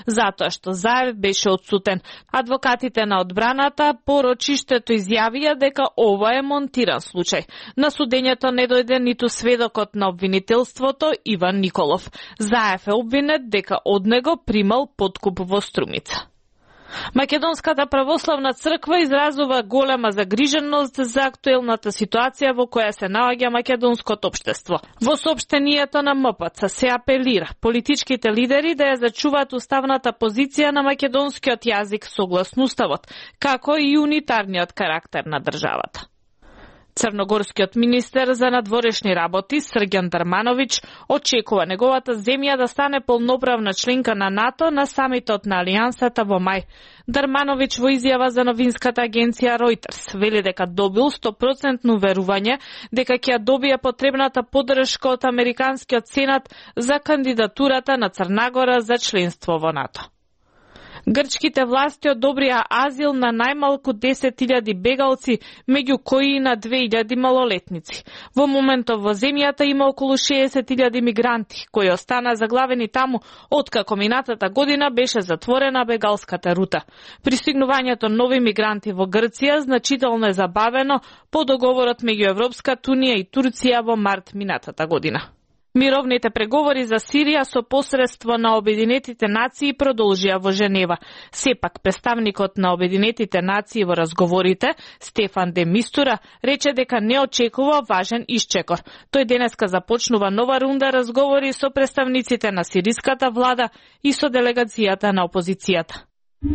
затоа што Заев беше отсутен. Адвокатите на одбраната по рочиштето изјавија дека ова е монтиран случај. На судењето не дојде ниту сведокот на обвинителството Иван Николов. Заев е обвинет дека од него примал подкуп во Струмица. Македонската православна црква изразува голема загриженост за актуелната ситуација во која се наоѓа македонското општество. Во соопштението на МПЦ се апелира политичките лидери да ја зачуваат уставната позиција на македонскиот јазик согласно уставот, како и унитарниот карактер на државата. Црногорскиот министер за надворешни работи Срѓан Дармановиќ очекува неговата земја да стане полноправна членка на НАТО на самитот на Алијансата во мај. Дармановиќ во изјава за новинската агенција Reuters вели дека добил 100% уверување дека ќе добие потребната поддршка од американскиот сенат за кандидатурата на Црна за членство во НАТО. Грчките власти одобрија азил на најмалку 10.000 бегалци, меѓу кои и на 2.000 малолетници. Во моментов во земјата има околу 60.000 мигранти, кои остана заглавени таму откако минатата година беше затворена бегалската рута. Пристигнувањето нови мигранти во Грција значително е забавено по договорот меѓу Европската унија и Турција во март минатата година. Мировните преговори за Сирија со посредство на Обединетите нации продолжија во Женева. Сепак, представникот на Обединетите нации во разговорите, Стефан де Мистура, рече дека не очекува важен исчекор. Тој денеска започнува нова рунда разговори со представниците на сириската влада и со делегацијата на опозицијата.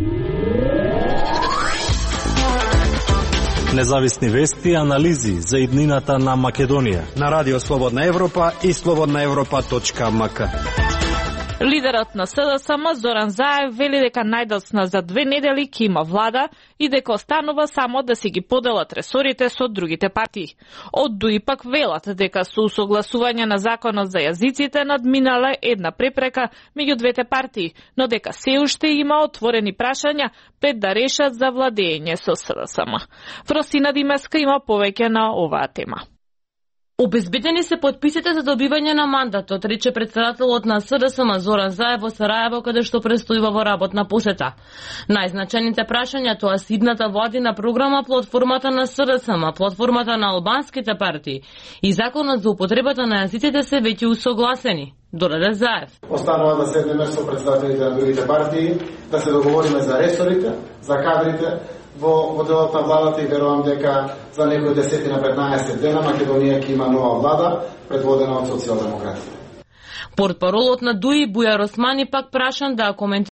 Независни вести и анализи за иднината на Македонија на Радио Слободна Европа и slobodnaevropa.mk. Лидерот на СДСМ Зоран Заев вели дека најдоцна за 2 недели ќе има влада и дека останува само да си ги поделат ресорите со другите партии. Од ДУИ пак велат дека со усогласување на законот за јазиците надминале една препрека меѓу двете партии, но дека се уште има отворени прашања пред да решат за владење со СДСМ. Фросина Димеска има повеќе на оваа тема. Обезбедени се подписите за добивање на мандатот, рече претседателот на СДСМ Зоран Заев во Сараево, каде што престојува во работна посета. Најзначајните прашања тоа се идната владина програма, платформата на СДСМ, платформата на албанските партии и законот за употребата на јазиците се веќе усогласени. Додаде Заев. Останува да седнеме со претседателите на другите партии, да се договориме за ресорите, за кадрите, во делот на владата и верувам дека за некои 10-15 дена Македонија ќе има нова влада предводена од социјалдемократите. Портпаролот на ДУИ Бујар Османи пак прашан да коментира